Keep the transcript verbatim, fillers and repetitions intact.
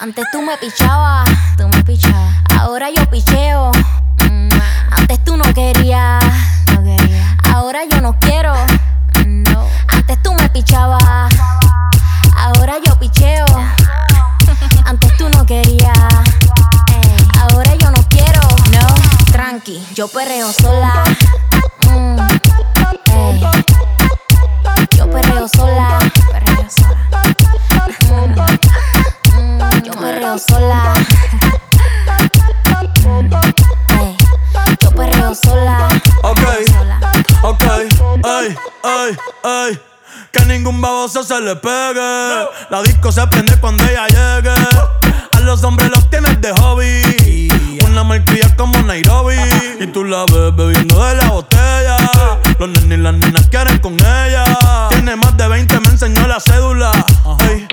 Antes tú me pichabas, tú me pichabas. Ahora yo picheo. Mm. Antes tú no querías, no quería. Ahora yo no quiero. No. Antes tú me pichabas. Ahora yo picheo. Antes tú no querías. Ey. Ahora yo no quiero. No. Tranqui, yo perreo sola. Mm. Ey. Yo perreo sola. Perreo sola. Mm. Mm. Yo perreo sola. Ey. Yo perreo sola. Ok, sola. ok, ey, ey, ey. Que ningún baboso se le pegue. La disco se prende cuando ella llegue. A los hombres los tienes de hobby. Una malcria como Nairobi. Y tú la ves bebiendo de la botella. Los nenes y las nenas quieren con ella. Tiene más de veinte, me enseñó la cédula. Ey,